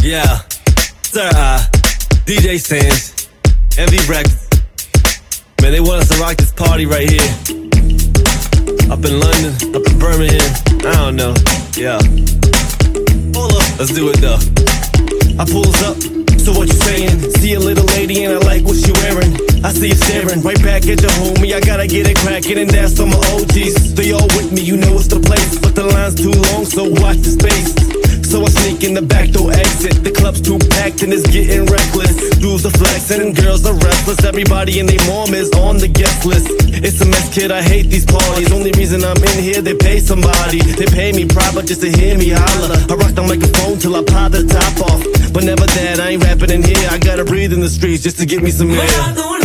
Yeah, sir, DJ Sands, MV Records. Man, they want us to rock this party right here. Up in London, up in Birmingham, I don't know, yeah. Hold up, let's do it though. I pulls up, so what you saying? See a little lady and I like what she wearing. I see you staring, right back at your homie. I gotta get it crackin' and that's on my OGs. They all with me, you know it's the place. But the line's too long, so watch the space. So I sneak in the back door exit. The club's too packed and it's getting reckless. Dudes are flexing and girls are restless. Everybody and their mom is on the guest list. It's a mess, kid, I hate these parties. Only reason I'm in here, they pay somebody. They pay me proper just to hear me holler. I rock the microphone till I pop the top off. But never that, I ain't rapping in here. I gotta breathe in the streets just to get me some air.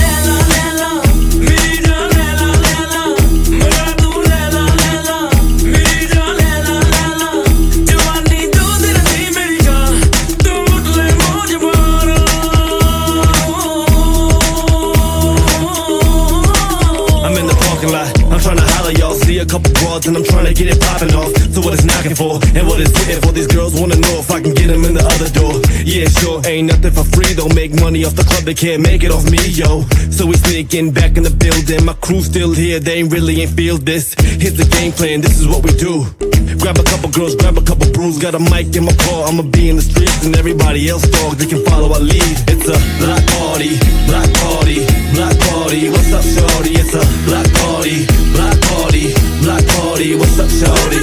I'm trying to holler, y'all. See a couple broads and I'm trying to get it poppin' off. So what it's knocking for and what it's hitting for. These girls wanna know if I can get them in the other door. Yeah, sure, ain't nothing for free. Don't make money off the club, they can't make it off me, yo. So we sneaking back in the building. My crew's still here, they ain't feel this. Here's the game plan, this is what we do. Grab a couple girls, grab a couple brews. Got a mic in my paw, I'ma be in the streets. And everybody else, dog, they can follow our lead. It's a block party, block party, block party. What's up, shorty? It's a block party, block party, block party. What's up, shorty?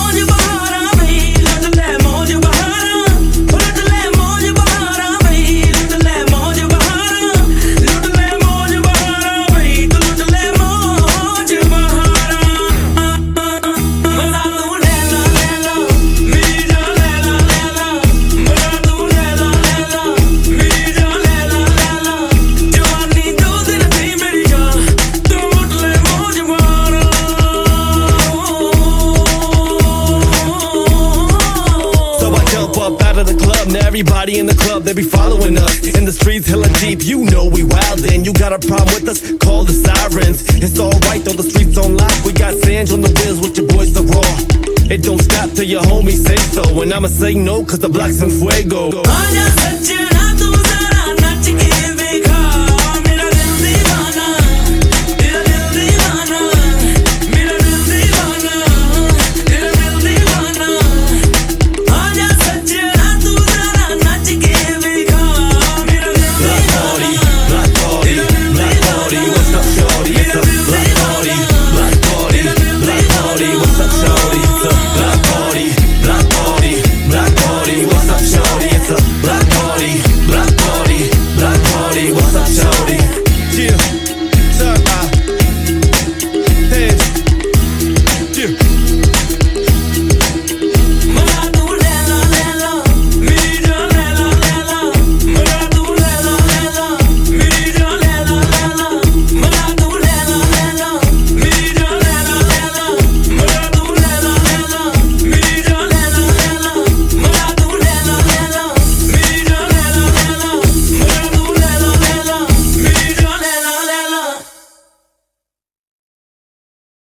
Everybody in the club, they be following us. In the streets, hella deep, you know we wildin'. You got a problem with us? Call the sirens. It's alright though, the streets on lock. We got Sanj on the wheels with your boys, the raw. It don't stop till your homies say so. And I'ma say no, cause the block's in fuego.